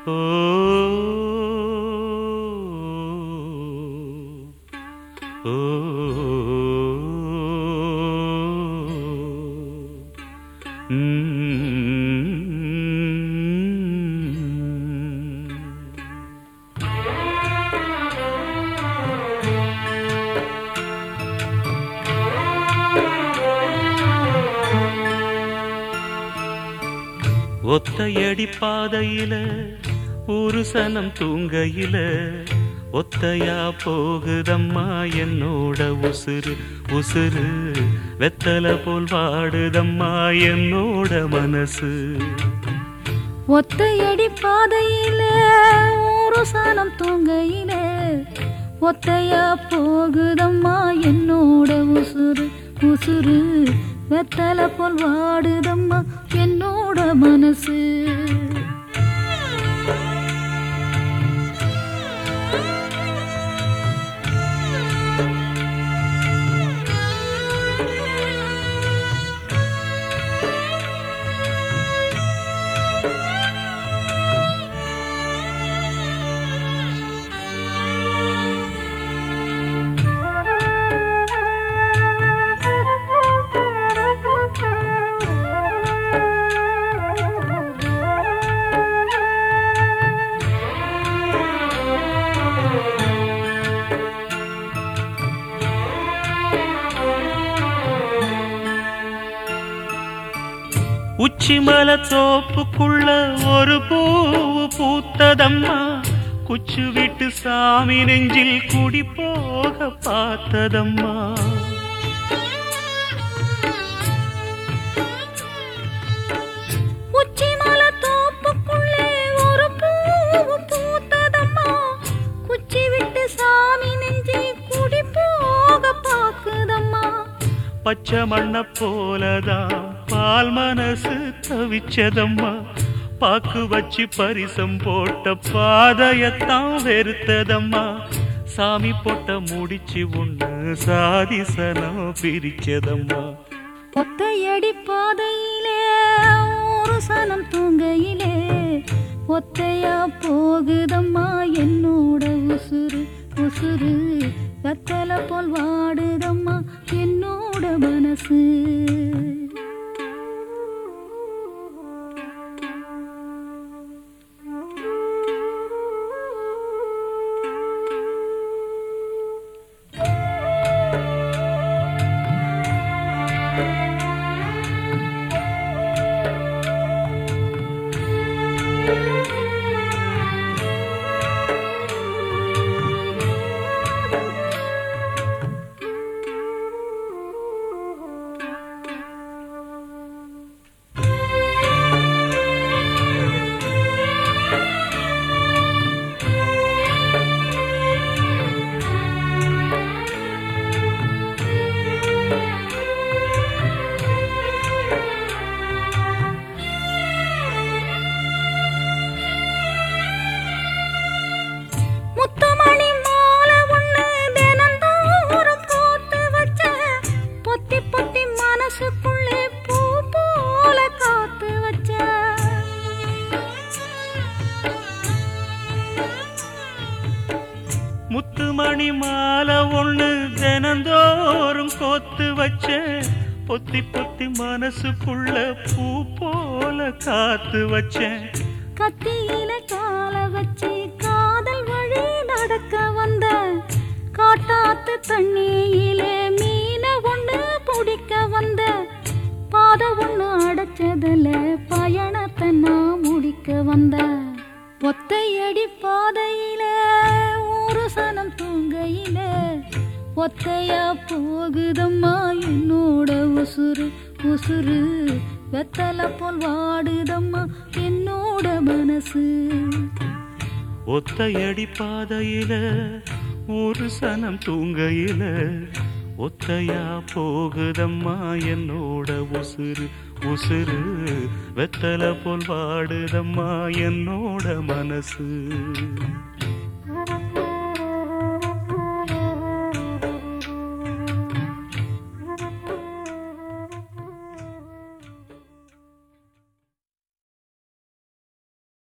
ஓ ஓ ஒத்தையடி பாதையில ஒரு சனம் தூங்கையில ஒத்தையா போகுதம்மா என்னோட உசுறு உசுறு வெத்தல போல் வாடுதம்மா என்னோட மனசு. ஒத்தையடி பாதையில ஒரு சனம் தூங்கையில ஒத்தையா போகுதம்மா என்னோட உசுறு உசுறு வெத்தல போல் வாடுதம்மா என்னோட மனசு. உச்சிமல தோப்புக்குள்ள ஒரு பூவு பூத்ததம்மா குச்சு விட்டு சாமி நெஞ்சில் குடி போக பார்த்ததம்மா. உச்சிமல தோப்புக்குள்ளே ஒரு பூவு பூத்ததம்மா குச்சி விட்டு சாமி நெஞ்சில் குடி போக பாக்குதம்மா. பச்சை மண்ண போலதான் பால் மனசு தவிச்சதம்மா பாக்கு வச்சு பரிசம் போட்ட பாதையத்தான் வெறுத்ததம்மா. சாமி போட்ட முடிச்சு ஒண்ணு சாதிசனம் பிரிச்சதம்மா. ஒத்தையடி பாதையிலே ஒரு சனம் தூங்கையிலே ஒத்தையா போகுதம்மா என்னோட உசுறு உசுறு வெத்தல போல் வாடுதம்மா என்னோட மனசு. முத்துமணி மாலை ஒண்ணு தினந்தோறும் கோத்து வச்ச பொத்தி பொத்தி மனசுக்குள்ள பூ போல காத்து வச்சேன். கத்தியில கால வச்சு காதல் வழி நடக்க வந்த காட்டாத்து தண்ணியிலே மீன ஒண்ணு பிடிக்க வந்த பாத ஒண்ணு அடைச்சதுல பயணத்தை நான் முடிக்க வந்த. ஒத்தையடி பாதையில ஒரு சனம் தூங்கையில ஒத்தையா போகுதம்மா என்னோட உசுறு உசுறு வெத்தல போல் வாடுதம்மா என்னோட மனசு. ஒத்தையடி பாதையில ஒரு சனம் தூங்கையில ஒத்தையா போகுதம்மா என்னோட உசுறு உசுறு வெத்தல போல் வாடுதம்மா என்னோட மனசு.